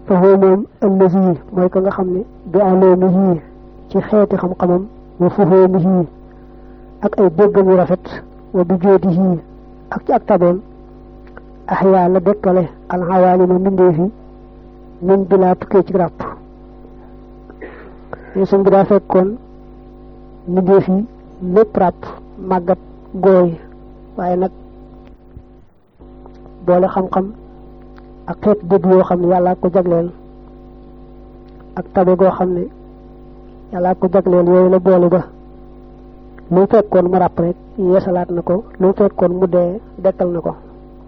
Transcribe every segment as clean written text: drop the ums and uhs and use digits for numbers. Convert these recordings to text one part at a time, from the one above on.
fa huwa moom allazi mooy ko nga xam ne bi alamihi ci xeeti xam-xamam wa fuhumihi ak ay déggam yu rafet wa bi joodihi ak ci ak tabeem ahyaa la dekkale alxawaalima mbindeefi min bi laa tukkee ci ràpp mais suñ bi daa fekkoon mbindeefi lépp ràpp màggat gooy waaye nag boole xam-xam ak xeet dégg yoo xam ne yàllaa ko jagleel ak tabe goo xam ne yàllaa ko jagleel yooyu la boole ba lu mu fekkoon mu ràpp rek yeesalaat na ko lu mu fekkoon mu dee dekkal na ko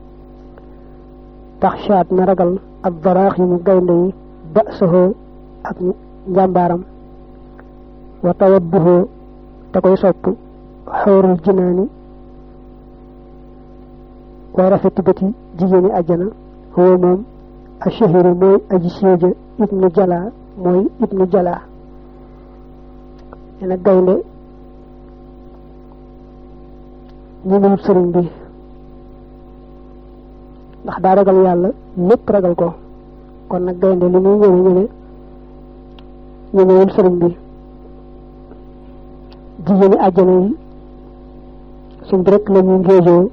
taxshaat na ragal ak daraax yi mu gaynde yi ba soxoo ak njàmbaaram wa tawadduhoo te koy sopp xóorul jinaani way rafeti bëti jigéeni àjjana huwa moom ashahiru mooy aji siiwja ibnu jala mooy ibnu jala nee na gaynde ñu newut sëriñ bi ndax daa ragal yàlla lépp ragal ko kon nag gaynde li muy ñëwee ñëwewul sëriñ bi jigéeni àjjana yi suñ bi rek la ñuy ngéejoo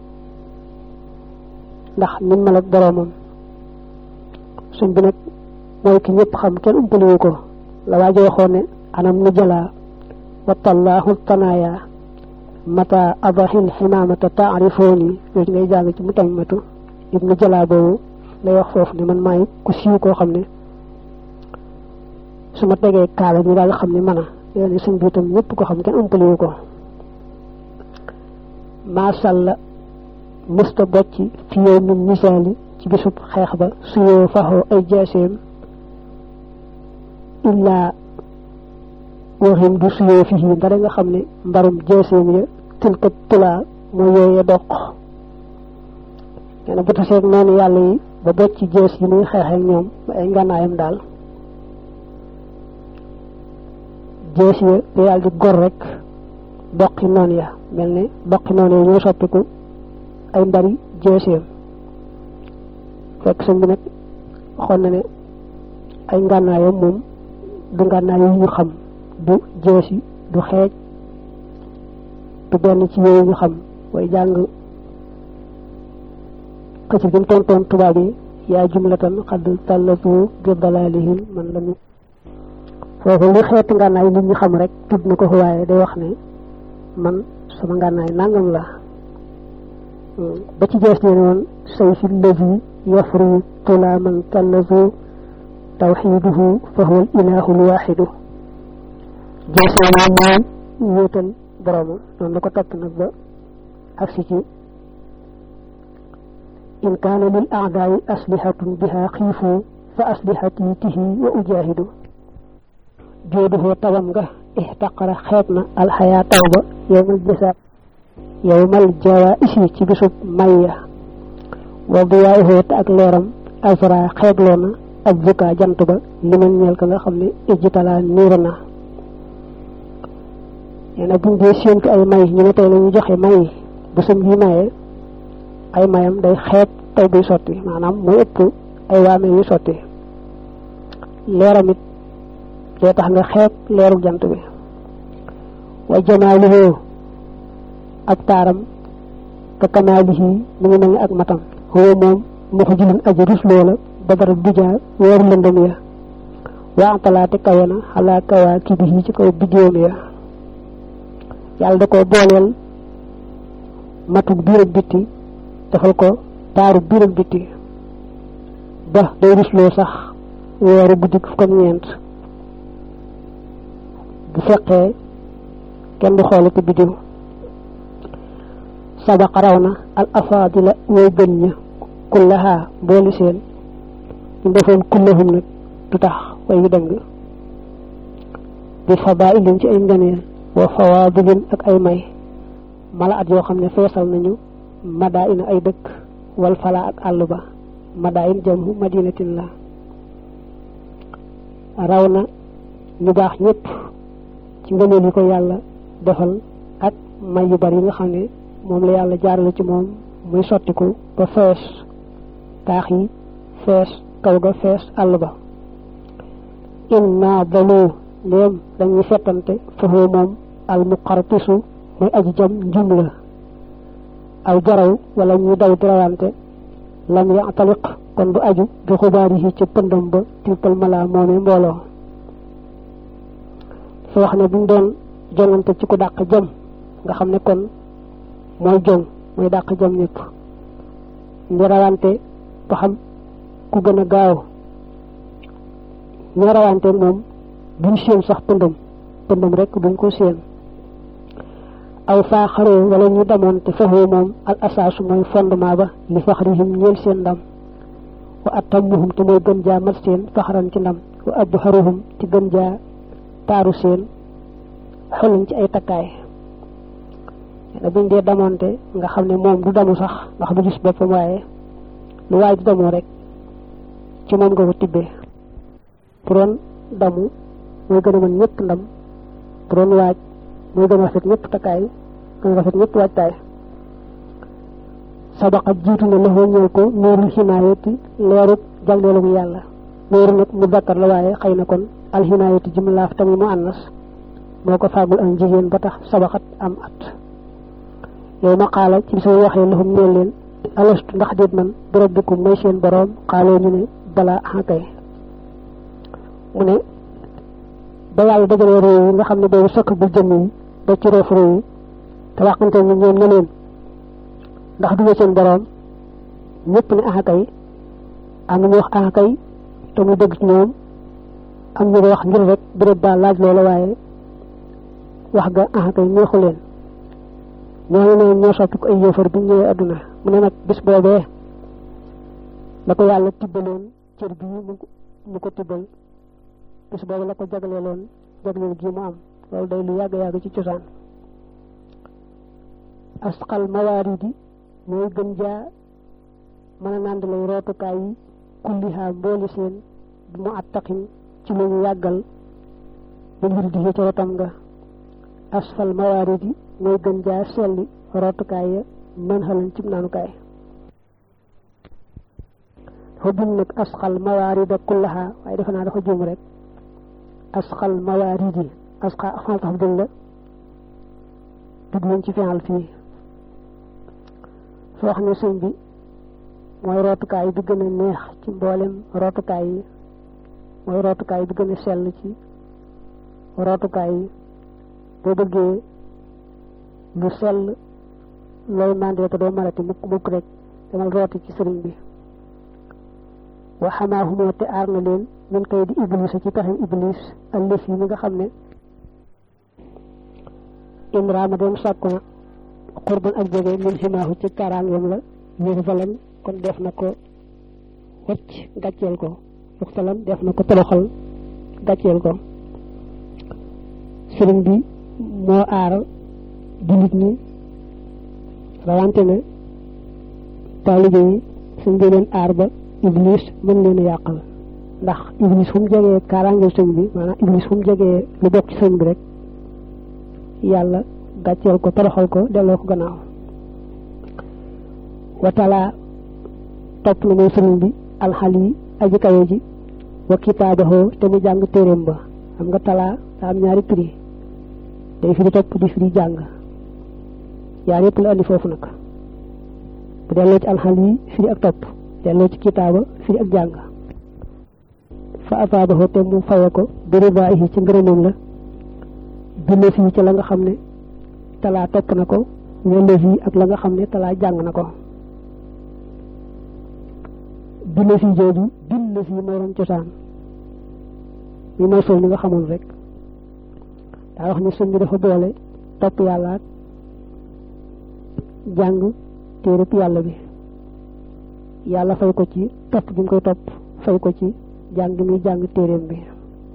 ndax nim mel ak boroomam suñ bi nag mooy ki ñëpp xam kenn umpaliwu ko la waajo waxoon ne anam nu jala watallaahu tanaaya mata adahil ximaamata taarifooni yooyu ngay jàng ci mu tammatu ibnu jala boobu lay wax foofu ne man maay ku siiw koo xam ne su ma tegee kaala ñu daal xam ne mën a yoon suñ bi itam ñëpp ko xam kenn umpaliwu ko maasàlla musta bocc fi yow min misaali ci bisub xeex ba suyoo faxoo ay jaaseem illaa waxim du suyoo fi yi dara nga xam ne mbarum jaaseem ya tilka tulaa mooy yooye doq nee na bu taseeg noonu yàlla yi ba bocc jees yi muy xeexee ñoom ay ngànnaayam daal jees ya te yàlla di gor rek doqi noon ya mel ne doqi noon ya ñoo soppiku ay mbari jeeseem fekk sëñ bi nag waxoon na ne ay ngànnaayam moom du ngànnaay yu ñu xam du jeesi du xeej du benn ci yooyu ñu xam way jàng xëcc bi mu tontoon tubaab yi yaa jumlatan xadd tàllatu bi dalalihim man la ñu foofu li xeeti ngànnaay nit ñu xam rek tudd na ko waaye day wax ne man sama ngànnaay nangam la ba ci jees nee woon sayfi lazi yafru tula man kallazu tawxiduhu fa huwa al ilahu al waxidu jees nee mooy wéetal boromam noonu la ko topp nag ba agsi ci in kaana lil aadaayi aslihatun biha xiifu fa aslihati tihi wa ujahidu jooduhoo tawam nga ixtaqara xeeb na alxayaa taw ba yowmal jasaab yowmal jawaisi ci bisub mayya wa diyaa'uhu te ak leeram azra xeebloo na ak buka jant ba li man ñeel ka nga xam ne ijitala niir na nee na buñ dee séentu ay may ñu ne tey la ñu joxe may bisum bi maye ay mayam day xeeb taw biy sotti maanaam mooy ëpp ay waame yu sotti leeram it day tax nga xeeb leeru jant bi wa jamaaluhu ak taaram ka kamaalihi mu ngi mel ni ak matam huwa moom mu ko julin aji rus loola ba dara dujaa weeru lëndëm ya waa talaate kawe na xalaa kawaa kibihi ci kaw biddéewam ya yàlla da ko booleel matuk biir ak bitti defal ko taaru biir ak bitti ba day rusloo sax weeru guddi fukk ak ñeent bu fekkee kenn du xoole ko biddiw sabaqa raw na al afaadila way gën ña kullaha booli seen ñu defoon kullahum nag du tax way yu dëng bi fadaa'ilin ci ay ngëneel wa fawaadilin ak ay may mala at yoo xam ne feesal nañu madaa'ina ay dëkk wal fala ak àll ba madaa'in jamhu madinatin la raw na ñu baax ñëpp ci ngëneel yi ko yàlla defal ak may yu bari yi nga xam ne moom la yàlla jaarale ci moom muy sottiku ba fees taax yi fees kaw ga fees àll ba inna dalu léem dañuy fettante foofu moom al muqartisu mooy aji jam njumla aw jaraw wala ñuy daw di rawante lam ya'taliq kon du aju bi xubaari yi ci pëndam ba tilkal mala moomee mbooloo su wax ne buñ doon jongante ci ku dàq jëm nga xam ne kon mooy jong mooy dàq jëm ñëpp ñu rawante ba xam ku gën a gaaw ñu rawante moom duñ séen sax pëndam rek duñ ko séen aw faaxaroo wala ñu damoon te fexoo moom al asaasu mooy fondement ba li faxrihim ñeel seen ndam wa atammuhum te mooy gën jaa mat seen faxaran ci ndam wa abharuhum te gën jaa taaru seen xoluñ ci ay takkaay ne buñ dee damoonte nga xam ne moom du damu sax ndax du gis boppam waaye lu waay di damoo rek ci moom nga ko tibbee bu doon damu mooy gën a mën ñëpp ndam bu doon waaj mooy gën a rafet ñëpp takkaay gën a rafet ñëpp waajtaay sabaqat jiitu na loxo ñëw ko nuurul xinaayati leerub jagleelu yàlla nuuru nag mu dakkar la waaye xëy na kon alxinaayati ji mu laaf tamit mu annas moo ko fàggul ak jigéen ba tax sabaxat am at yow ma xaala ci sama waxee loxum neel leen alastu ndax déet man bi rabbikum may seen boroom xaaloo ñu ne balaa axakay mu ne ba yàlla dajalee réew yi nga xam ne boobu sokk bu jëm yi ba ci roofu réew yi te waxante ñu ñoom ne leen ndax du seen boroom ñëpp ne axakay am na ñu wax axakay te mu dëgg ci ñoom am ñu ko wax ngir rek béréb ba laaj loola waaye wax ga axakay neexu leen ñoo ne ñoo soppi ko ay yéefar bi ñëwee adduna mu ne nag bis boobee la ko yàlla tibbaloon cër bi mu ko tibbal bis boobu la ko jagleeloon jagleel gi mu am loolu day lu yàgg ci cosaan asqal mawaaridi mooy gën jaa mën a nànd lay rootukaay yi kullihaa mbooli seen bi mu attaqin ci lu ñu yàggal ba ngir di ca wetam nga asfal mawaaridi mooy gën jaa selli rootukaay ya mën xalan cib naanukaay dafa bind nag asqal mawaarida kullahaa waaye defe naa dafa juum rek asqal mawaaridi asqa xaal tax dëgg la tudd nañ ci final fii soo wax ne sëñ bi mooy rootukaay bi gën a neex ci mboolem rootukaay yi mooy rootukaay bi gën a sell ci rootukaay yi boo bëggee lu sell looy mandee te doo marati mukk rek demal rooti ci sëriñ bi wa xamaahumoo te aar na leen min kay di iblis ci pexem iblis allëf yi mi nga xam ne imraama dem sàkku na xurban ak jege min ximaahu ci kaaraangeem la yéex falan kon def na ko wacc gàcceel ko yuxtalan def na ko toloxal gàcceel ko sëriñ bi moo aar jullit ñi rawante ne taalibe yi suñ dee leen aar ba iblis mën leen a yàqal ndax iblis fu mu jegee kaaraange sëñ bi maanaam iblis fu mu jegee lu bokk ci sëñ bi rek yàlla gàcceel ko toroxal ko delloo ko gannaaw watala topp na mooy sëriñ bi alxal yi aji kawe ji wa kitaabahu te mu jàng téeréem ba xam nga talaa daa am ñaari prix day firi topp di firi jàng yaar yëpp la andi foofu nag bu delloo ci alxal yi firi ak topp delloo ci kitaaba firi ak jàng fa ataabahu te mu faye ko biribaahi ci ngërëmam la billa fii ci la nga xam ne talaa topp na ko wala fii ak la nga xam ne talaa jàng na ko billa fii jooju billa fii moo doon cosaan li mooy sol mi nga xamoon rek daa wax ne sëñ bi dafa boole topp yàlla ak jàng téereb yàlla bi yàlla fay ko ci topp gi mu koy topp fay ko ci jàng gi muy jàng téereem bi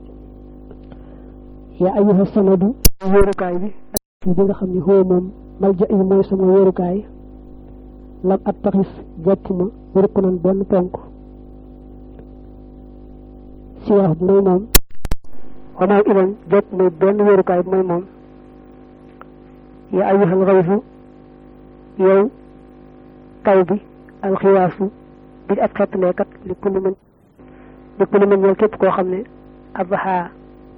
yaa ayyuha sanadu wóorukaay bi bi nga xam ne xoo moom malja yi mooy sama wóorukaay lam at taxis jàpp ma wërëk ko noon benn ponk si wax bi mooy moom xanaa ilan jàpp mooy benn wóorukaay bi mooy moom yaa ayyuhal xawsu yow taw bi alxiwaasu bi ab xettaleekat li ku li mën ñeel képp koo xam ne abaha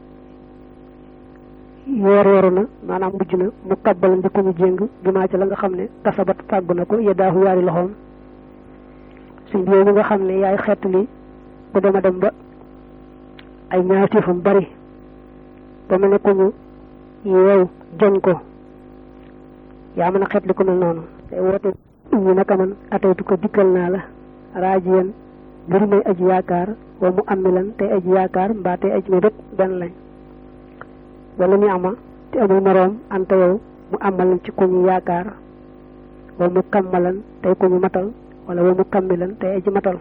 yor na manam mujj na mu kabbal ndiku ñu jeng bi ma ci la nga xamne kasabat tàggu na ko yedaahu yaari loxom suñ bi nga xamne yaay xeetli bu dama dem ba ay ñaawteefam bari ba mu ne ko ñu yow joñ ko yaa mën a xeetli ko mel noonu te woote ñu naka man ataytu ko dikkal naa la raajiyan mbir may aji yaakaar wa mu amilan te aji yaakaar mbaa te aji mi rek benn lañ wala ñu ama te amul moroom anta yow mu amalan ci ko ñu yaakaar wa mu kammalan tey ko ñu matal wala wa mu kammilan tey aji matal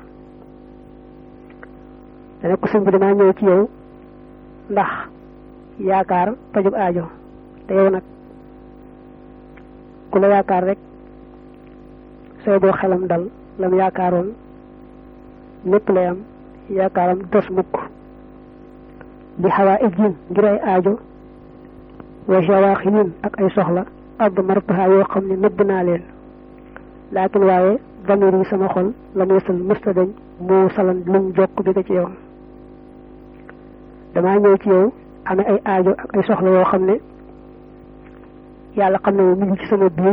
dana ko sëñ bi damaa ñëw ci yow ndax yaakaar pajub aajo te yow nag ku la yaakaar rek sooy boo xelam dal lam yaakaaroon lépp lay am yaakaaram dos mukk bi xawaa ijjin ngir ay aajo wa jawaaxinin ak ay soxla add martaha yoo xam ne nëbb naa leen laakin waaye damir yi sama xol la muy sal mësta dañ moo salan luñ jokk bi ko ci yow damaa ñëw ci yow amee ay aajo ak ay soxla yoo xam ne yàlla xam ne mu ngi ci sama biir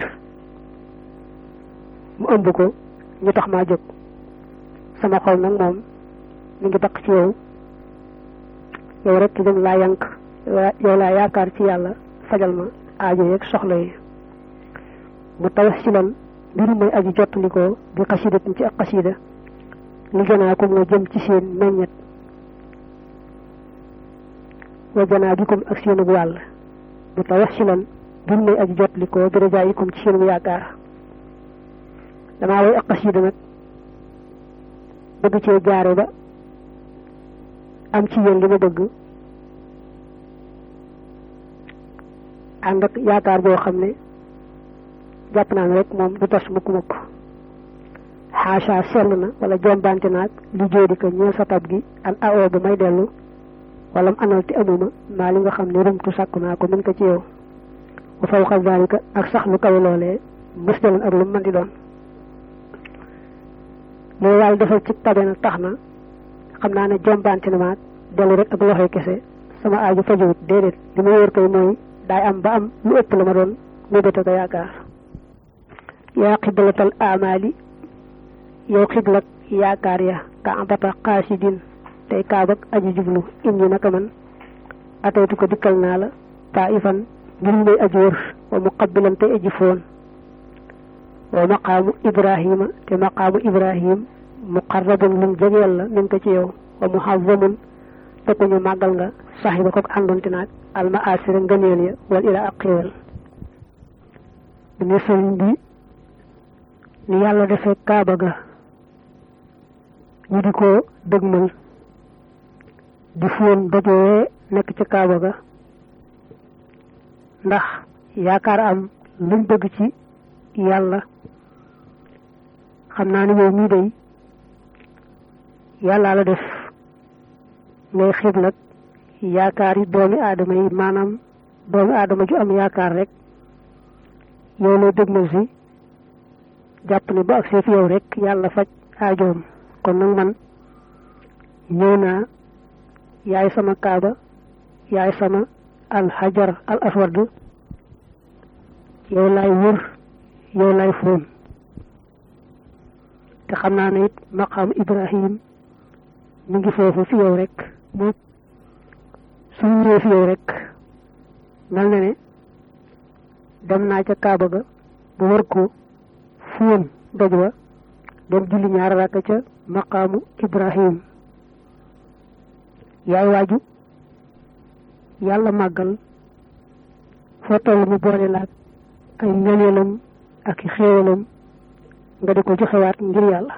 mu ëmb ko ñu tax maa jóg sama xol nag moom mi ngi takk ci yow yow rek dem laa yank yow laa yaakaar ci yàlla fajal ma aajo yeeg soxla yi mu tawasilan mbir may aji jottalikoo bi xasidatin ci ak xasida li gënaa ko moo jëm ci seen meññet wa janaa bikum ak seenug wàll mu tawasilan mbir may aji jottalikoo bi rajaayikum ci seenug yaakaar damaa way ak xasida nag bëgg cee jaare ba am ci yéen li ma bëgg ànd ak yaakaar boo xam ne jàpp naa ne rek moom du tas mukk xaasa sell na wala jombante naag li jóodi ko ñeel sa tab gi an aoo ba may dellu wala mu anal te amuma maa li nga xam ne rumtu sàkku naa ko mën ko ci yow bu fawqa zalika ak sax lu kawe loolee mës delan ak lu mën di doon loolu yàlla defal ci tabe na tax na xam naa ne jombante na maag dellu rek ak loxoy kese sama aaju fajuwut déedéet li ma wóor koy mooy daay am ba am lu ëpp la ma doon mébéta ko yaakaar yaa xiblatal amali yow xiblak yaakaar ya ka ambata xaasidin tey kaabak aji jublu indi naka man ataytu ko dikkal naa la taifan ngir may aji wër wa muqabbilan tey aji foon wa maqaamu ibrahima te maqaamu ibrahim muqarrabun lum jegeel la min ko ci yow wa muhazzamun te ko ñu màggal nga saxiba ko àndonte naag alma asira ngëneel ya wal ila ak xéewal dina sëriñ bi ni yàlla defee kaaba ga ñu di ko dëgmal di foon dojowee nekk ci kaaba ga ndax yaakaar am luñ bëgg ci yàlla xam naa ni yow mii day yàlla la def ngay xiblat yaakaar yi doomi aadama yi maanaam doomi aadama ju am yaakaar rek yow lay dëgmal si jàpp ne ba ak seef yow rek yàlla faj aajoom kon nag man ñëw naa yaay sama kaaba yaay sama alxajar al aswad yow laay wër yow laay foon te xam naa ne it maqaam ibrahim mi ngi foofu fi yow rek moo su ñëwee fi yow rek mel na ne dem naa ca kaaba ga bu wër ko foon doj wa dem julli ñaar rakka ca maqaamu ibrahim yaay waaju yàlla màggal foo toll mu boole laag ay ngëneelam ak i xéewalam nga di ko joxewaat ngir yàlla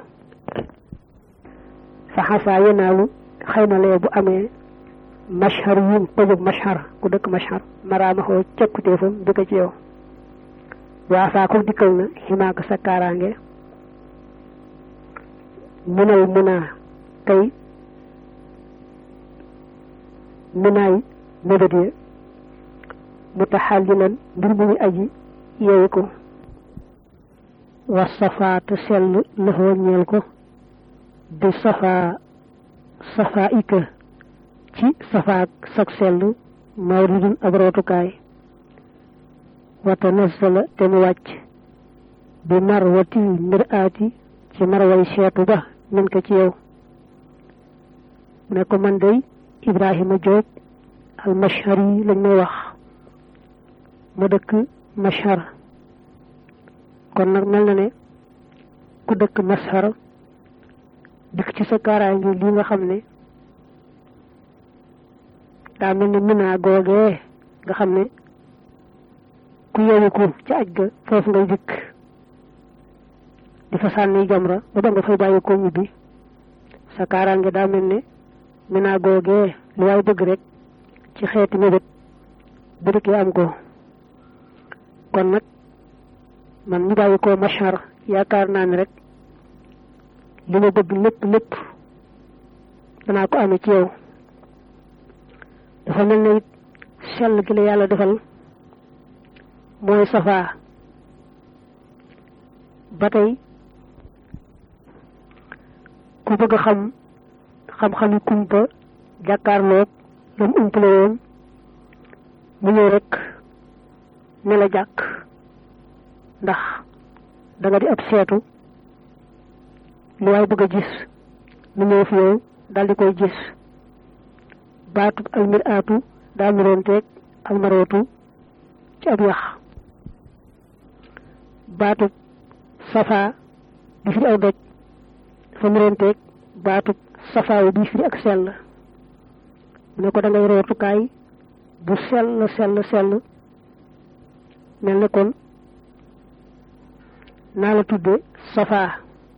fa xasaa yenaalu xëy na lee bu amee mashhar yin pëjëg mashhar ku dëkk mashhar maraamaxoo cekkuteefam di ko ci yow waa saa ko dikkal na ximaaka sa kaaraange minal munaa tey munaay mébét ya mutaxallilan mbir mu ñu aji yeewi ko wa safaatu sell lëxoo ñeel ko bi safa ika ci safaak sak sell mawridun ab rootukaay wata nasala te mu wàcc bi marwati miraati ci marway seetu ba min ko ci yow ne ko man day Ibrahima Diop al mashari lañ may wax ma dëkk mashar kon nag mel na ne ku dëkk mashar dikk ci sa kaaraange li nga xam ne daa mel ne Mina googee nga xam ne ku yewu ko ci aj ga foofu ngay dikk di fa sànni jamra ba ba nga fay bàyyi ko ñibbi sa kaaraange daa mel ne Mina googee lu waay bëgg rek ci xeeti mébét bu dikkee am ko kon nag man ñu bàyyi ko mashar yaakaar naa ne rek li ma bëgg lépp danaa ko amee ci yow dafa mel ne it sell gi la yàlla defal mooy safa ba tey ku bëgg a xam-xami kumpa jàkkaarloog lam umpale woon mu ñëw rek ne la jàkk ndax da nga di ab seetu lu waay bëgg a gis mu ñëw fi yow daldi koy gis baatub almiraatu daa miroonteeg almarootu ci ab yax baatub safa di firi aw doj dafa miroonteeg baatub safaawu bi firi ak sell mu ne ko da ngay rootukaay bu sell mel ne kon naa la tudde safa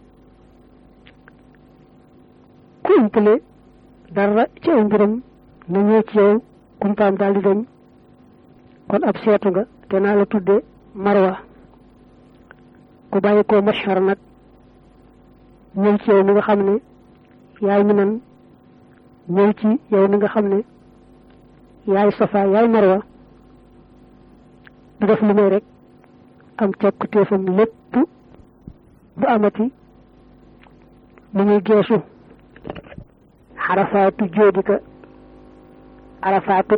ku umpale dara ci aw mbiram na ñëw ci yow kumpaam daal di dañ kon ab seetu nga te naa la tudde marwa ku bàyyi ko mashar nag ñëw ci yow mi nga xam ne yaay Minan ñëw ci yow mi nga xam ne yaay safa yaay marwa du def lu may rek am càkkutéefam lépp bu amati mu ñuy geesu xarafaatu jóodika arafaatu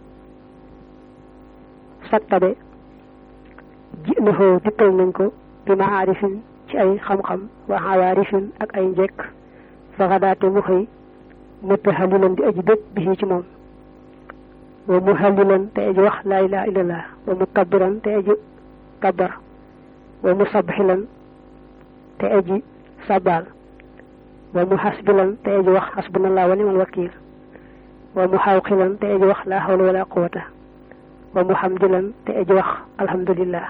sattabe ji na foo dikkal nañ ko bi maarifin ci ay xam-xam wa xawaarifin ak ay njekk fa xadaate mu xëy mutahallilan di aji bég bi ci moom wa muhallilan te aji wax laa ilaha illallah wa mukabbiran te aji kabbar wa musabxilan te aji sabal wa muhasbilan te aji wax hasbunallah wa ni'mal wakil wa muhawqilan te aji wax la hawla wala quwwata wa muhamdilan te aji wax alhamdulillah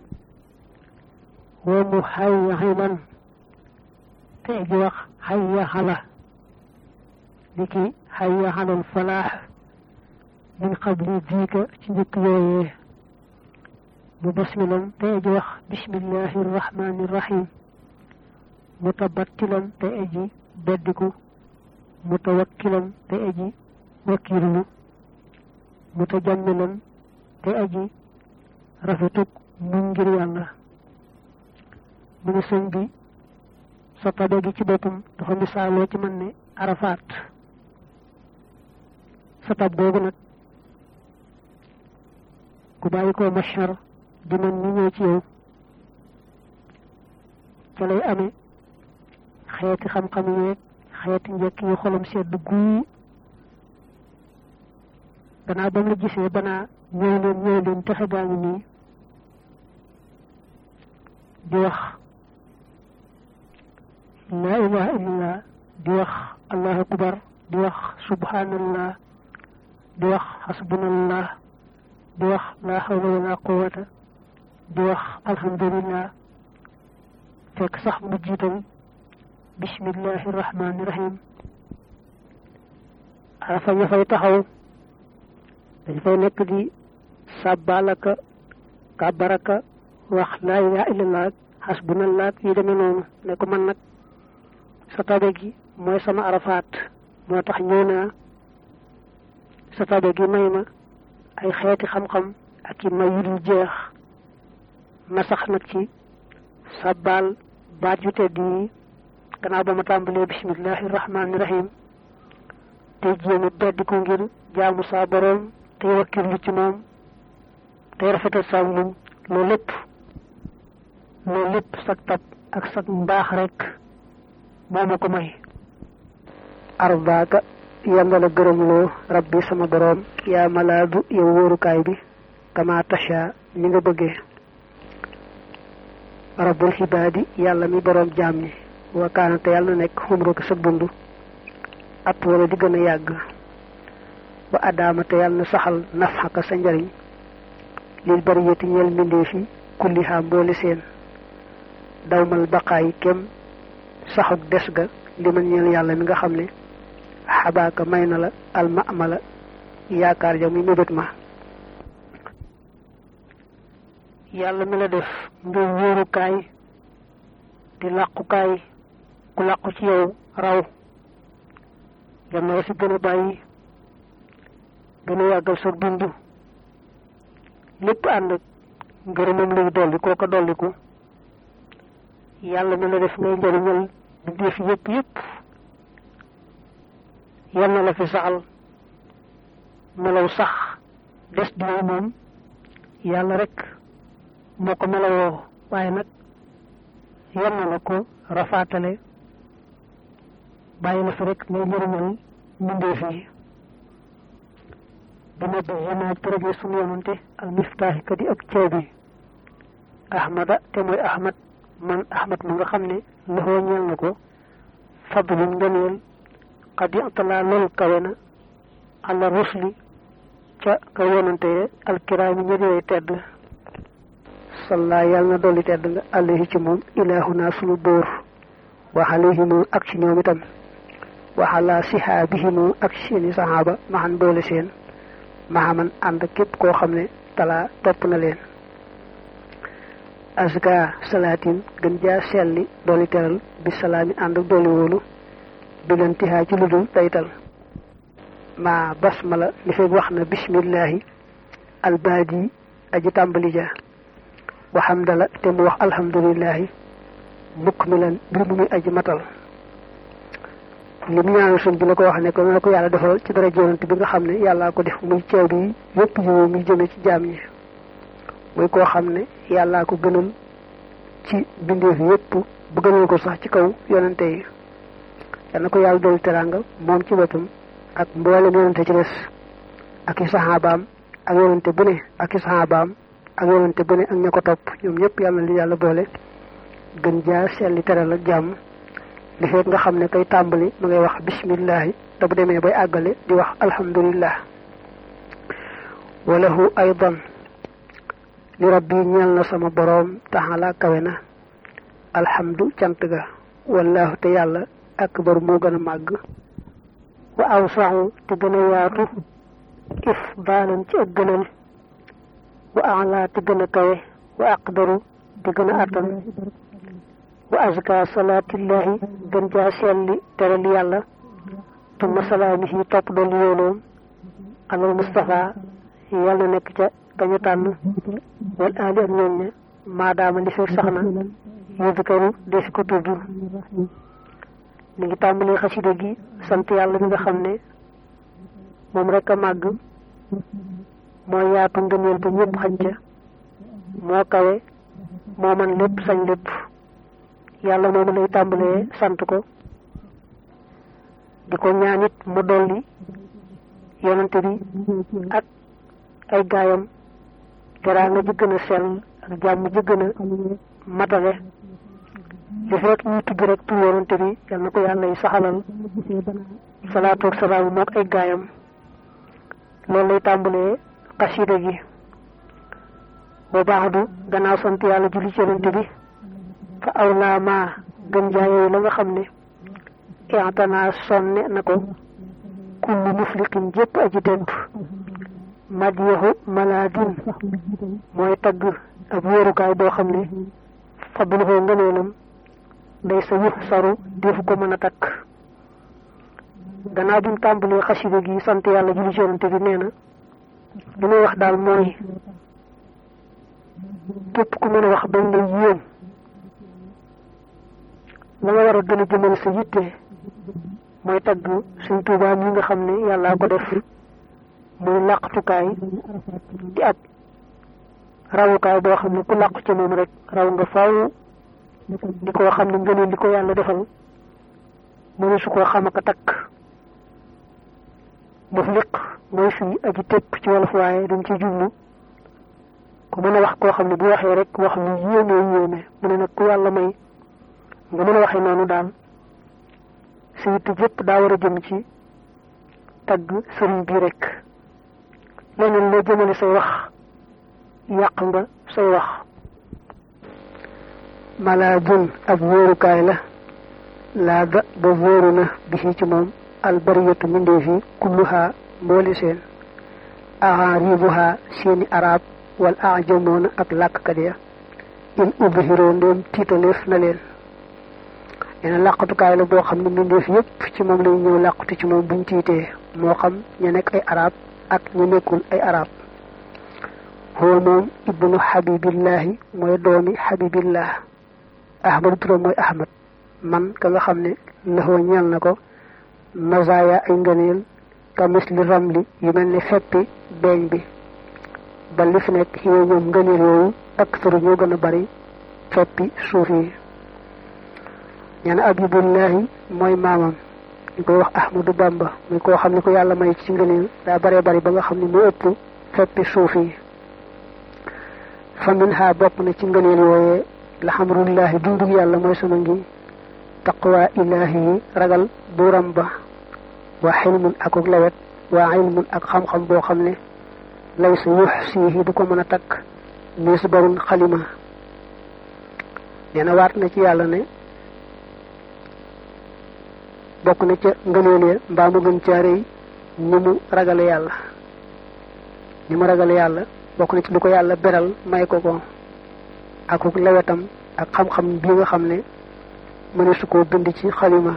wa muhayyiman te aji wax hayya hala niki hayya halal falah min qabli diika ci njëkk yooyee mu basmilan te aji wax bismillahi rahmani rahim mutabattilan te aji beddiku mutawakkilan te aji wakiirlu mutajammilan te aji rafetuk mu ngir yàlla mu ne sëñ bi sa tabe gi ci boppam dafa misaaloo ci man ne arafaat sa tab googu nag ku bàyyi ko mashar di man ni ñëw ci yow ca lay amee xeeti xam-xam yeeg xeeti njëkk yi xolam sedd guy gannaaw ba mu la gisee banaa ñëw leen texe gaa ngi nii di wax laa ilaha illallah di wax allahu akbar di wax subhanallah di wax hasbunallah di wax la hawla wala quwwata di wax alhamdulillah fekk sax mu jiital bismillahi rahmani rahim arafa ña fay taxaw dañ fay nekk di sàbbaalaka kàbbaraka wax laa ilaha illallah hasbunallah yi demee noonu ne ko man nag sa tabe gi mooy sama arafaat moo tax ñëw naa sa tabe gi may ma ay xeeti xam-xam ak i may yu dul jeex ma sax nag ci sàbbaal baat yu tedd yi gannaaw ba ma tàmbalee bismillahi rahmani rahim te jéem beddi ko ngir jaamu saa boroom te wakkirlu ci moom te rafetal saa muñ loolu lépp sag tab ak sag mbaax rek moo ma ko may arbaaka yàlla la gërëmloo rabbi sama boroom yaa malaadu yow wóorukaay bi kama tasha ni nga bëggee rabbul xibaadi yàlla mi boroom jaam ñi wa kaana te yàlla nekk xumruka sa dund at wala di gën a yàgg ba addaama te yàlla na saxal nafxaka sa njariñ lil bariyati ñeel mbindeef yi kulliha mboole seen dawmal baqaayi kem saxuk des ga li man ñeel yàlla mi nga xam ne xabaaka may na la almamala yaakaar ja muy mébét ma yàlla mi la def nga wóorukaay di làqukaay ku làqu ci yow raw yam na la fi gën a bàyyi gën a yàggal sa dund lépp ànd ak ngërëmam luy dolli koo ko dolliku yàlla mi la def ngay njëriñal di def yépp yal na la fi saxal melaw sax des di moom yàlla rek moo ko melawoo waaye nag yal na la ko rafaatale bàyyi la fi rek ngay njëriñal mbindeef yi dina ba yanaaj tërëgee sunu yonante al miftaaxi ka di ak caabi ahmada te mooy ahmad man ahmad ma nga xam ne loxoo ñeel na ko fadlun ngëneel xad yatala lool kawe na àla rusli ca ka yonante alkiraami ñëdee tedd salla yàlla na dolli tedd nga alayhi ci moom ilaahuna sunu bóor wa alayhimu ak ci ñoom itam wa ala sihaabihimu ak seeni saxaaba maxan boole seen maxaman ànd képp koo xam ne talaa topp na leen asga salaatin gën jaa selli dolli teral bi salaami ànd ak dolli wóolu bilantihaa ci ludul taytal ma basmala li fekk wax na bismillahi albaadi aji tàmbali ja wa hamdala te mu wax alhamdulillahi mukmilan mbir mu muy aji matal li mu ñaanal sun bi la ko wax ne ko na ko yàlla defal ci dara jonante bi nga xam ne yàllaa ko def muy ceeb yi yépp yiwu muy jëme ci jaam ñi muy koo xam ne yàllaa ko gënal ci bindeef yépp bu gënal ko sax ci kaw yonante yi yal na ko yàlla dolli teraanga moom ci boppam ak mboolem yonante ci des ak i saxaabaam ak yonante bu ne ak i saxaabaam ak yonante bu ne ak ña ko topp ñoom ñëpp yàlla li yàlla boole gën jaa selli teral ak jàmm li fekk nga xam ne kay tàmbali ma ngay wax bismillahi te bu demee bay àggale di wax alhamdulillah walahu aydan li rabbi ñeel na sama boroom taxala kawe na alhamdu cant ga wallahu te yàlla akbar moo gën a màgg wa awsaxu te gën a yaatu ifdaalan ci ak gënal wa ala te gën a kawe wa aqdaru te gën a attan wa azka salaatillahi gën jaa selli teral yàlla tumma salaamihi topp doon yooloom alal Mustafa yàlla nekk ca gañu tànn wal aali ak ñooñ ña maadaama li fekk sax na yudkaru defi ko tudd mi ngi tàmbalee xasida gi sant yàlla mi nga xam ne moom rek a màgg moo yaatu ngëneel ba ñëpp xañ ca moo kawe moo man lépp sañ lépp yàlla moom lay tàmbalee sant ko di ko ñaanit mu dolli yonante bi ak ay gaayam teraanga ji gën a sell ak jàmm ji gën a matale li fekk ñuy tudd rek tu yonante bi yal na ko yàlla yi saxalal salaatu ak salaam mook ay gaayam loolu lay tàmbalee xasida gi ba baax du gannaaw sant yàlla julli ci yonante bi fa awlaa maa gën jaayooyu la nga xam ne i'tanaa sonne na ko kullu mufliqin jépp aji temp madiyahu malaadin mooy tagg ab wóorukaay boo xam ne fadluhu ngëneelam day sa yux saru defu ko mën a takk gannaaw bi mu tàmbalee xasida gi sant yàlla julli ci yonante bi nee na li may wax daal mooy képp ku mën a wax bañ lay yéem la nga war a gën a jëmal sa yitte mooy tagg Sëñ Tuubaa mi nga xam ne yàllaa ko def muy làqtukaay di ab rawukaay boo xam ne ku làqu ci moom rek raw nga faaw di ko xam ne ngëneel li ko yàlla defal mënu su koo xam ak a takk mufliq mooy fii aji tépp ci wolof waaye dañ ci jublu ku mën a wax koo xam ne bu waxee rek wax lu yéeme mu ne nag ku yàlla may nga mën a waxee noonu daal sa yitte jëpp daa war a jëm ci tagg sëriñ bi rek leneen loo jëmale say wax yàq nga say wax. malaajun ab wóorukaay la laa da ba wóoru na bi ci moom albariyatu mindee fi kulluha mbooli seen aaribuha seeni arab wal ajamoona ak làkkat ya in ubhiroo ndoom tiitaleef na leen neena làqatukaay la boo xam ne mbindeef yépp ci moom lay ñëw làqatu ci moom buñ tiitee moo xam ñu nekk ay arab ak ñu nekkul ay arab huwa moom ibnu habibillahi mooy doomi habibillah ahmadu turam mooy ahmad man ka nga xam ne laxoo ñeel na ko mazaya ay ngëneel ka misli ramli yu mel ne feppi beeñ bi ba li fi nekk yow ñoom ngëneel yooyu ak sëru ñoo gën a bari feppi suuf yi ñeena abibullahi mooy maamam ñu koy wax ahmadu bamba muy koo xam ne ko yàlla may ci ngëneel daa baree bari ba nga xam ne moo ëpp feppi suuf yi fa min ha bokk na ci ngëneel yooyee la xamrullahi dundug yàlla mooy sama ngi taqwa ilahi yi ragal buuram ba waa xilmun akuk lawet waa ilmun ak xam-xam boo xam ne lay sa yuxsihi du ko mën a takk misbarun xalima nee na waat na ci yàlla ne bokk na ca ngëneel mbaa mu gën caa rëy ni mu ragale yàlla bokk na ci lu ko yàlla beral may ko akuk lewetam ak xam-xam bi nga xam ne mëne su ko bind ci xalima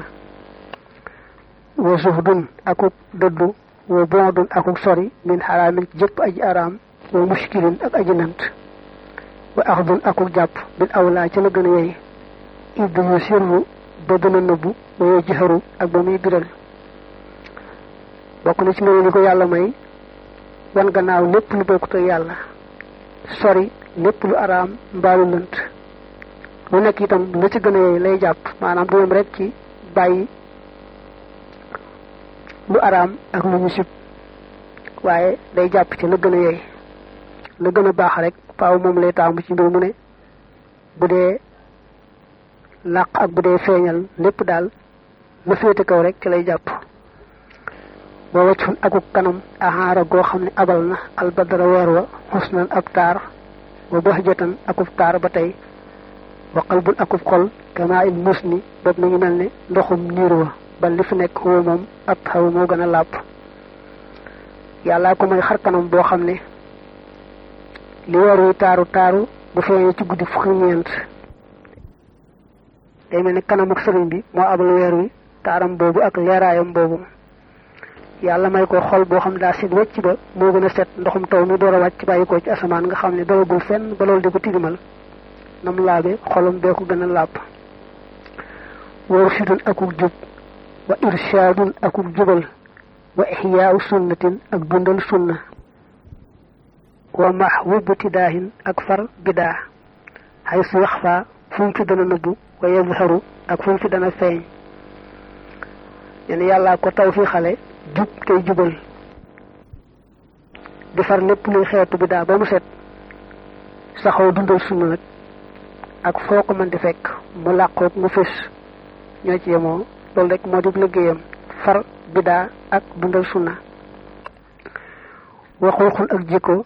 wa zuhdun akuk dëddu wa bondun akuk sori min xaraamin jëpp aji araam wa mushkilin ak aji nant wa axdun akuk jàpp bil awlaa ca la gën a yey idd yu sirru ba dana nëbbu wa jaharu ak ba muy biral bokk na ci ngëneel li ko yàlla may wan gannaaw lépp lu bokkut ak yàlla sori lépp lu araam mbaalu lënt lu nekk itam la ci gën a yey lay jàpp maanaam du yem rek ci bàyyi lu araam ak lu ñu sib waaye day jàpp ci la gën a yey la gën a baax rek faaw moom lay taamu ci mbir mu ne bu dee làq ak bu dee feeñal lépp daal la féete kaw rek ci lay jàpp wa wajhun akuk kanam ahaara goo xam ne abal na albadara weer wa xusnan ab taar wa bahjatan akub taar ba tey wa qalbun akub xol kama il musni boobu mi ngi mel ne ndoxum niir wa ba li fi nekk huwa moom ab xaw moo gën a làpp yàllaa ko may xar kanam boo xam ne li weer wi taaru bu feeñee ci guddi fukki ñeent day mel ne kanam ak sëriñ bi moo abal weer wi taaram boobu ak leeraayam boobu yàlla may ko xol boo xam daa set wecc ba moo gën a set ndoxum taw mi door a wàcc bàyyi ko ci asamaan nga xam ne dalagul fenn ba loolu di ko tilimal nam laabe xolam bee ko gën a làpp wa rushidun akuk jub wa irshaadun akuk jubal wa ihyaau sunnatin ak dundal sunna wa mahwubu tidaahin ak far bidaa xay su yaxfaa fu mu fi dana nëbbu wa yazharu ak fu mu fi dana feeñ nen yàllaa ko taw fi xale jub tey jubal di far lépp luy xeetu bidaa ba mu set saxoo dundal sunna nag ak foo ko mën di fekk mu làqoog mu fés ñoo ci yemoo loolu rek moo di liggéeyam far bidaa ak dundal sunna waxuuxun ak jikko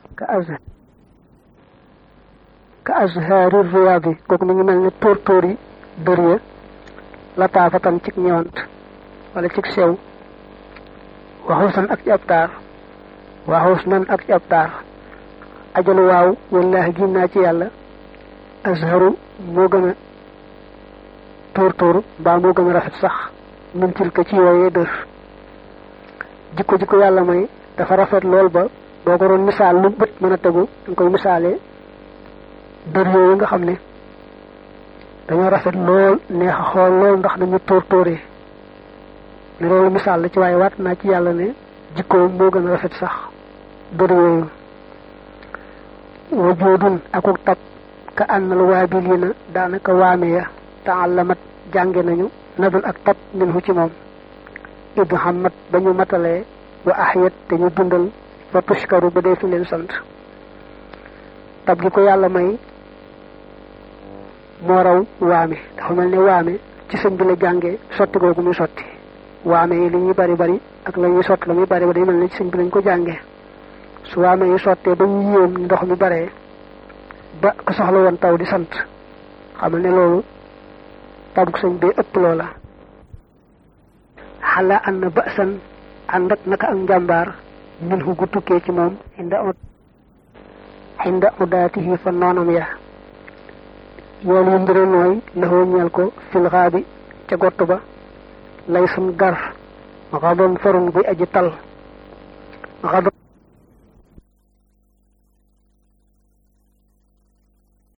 ka azhaari riyaadi kooku mi ngi mel ne tóor yi dër ya la taafatan cig ñëwant wala cig sew waxuusan ak ci ab taar waxuus nan ak ci ab taar ajalu waaw wallaahi giñ naa ci yàlla azharu moo gën a tóor mbaa moo gën a rafet sax min tilka ci yooyee dër jikko yàlla may dafa rafet lool ba boo ko doon misaal lu bët mën a tegu dañ koy misaalee dër yooyu nga xam ne dañoo rafet lool neex a xool lool ndax nañu tóoree ne loolu misaal la ci waaye waat naa ci yàlla ne jikkoom moo gën a rafet sax dër yooyu wajoodun akuk tab ka ànnal waabiliina daanaka waame ya taallamat jànge nañu nadul ak tab minhu ci moom iddu xammat ba ñu matalee wa axyat te ñu dundal fa tushkaru ba dee fi leen sant tab gi ko yàlla may moo raw waame dafa mel ne waame ci sëñ bi la jànge sotti googu muy sotti waame yi li ñuy bari bari ak la ñuy sotti la muy bari ba day mel ne ci sëñ bi lañ ko jànge su waame yi sottee ba ñu yéem ndox mi baree ba ko soxla woon taw di sant xamal ne loolu tabuk sëñ bee ëpp loola xala an na basan ànd ak naka ak njàmbaar min hu gu tukkee ci moom inda udaatihi fa noonam ya yoon yu mbire nooy laxoo ñeel ko fil xaabi ca gott ba lay sun gar xadon farun buy aji tal xadon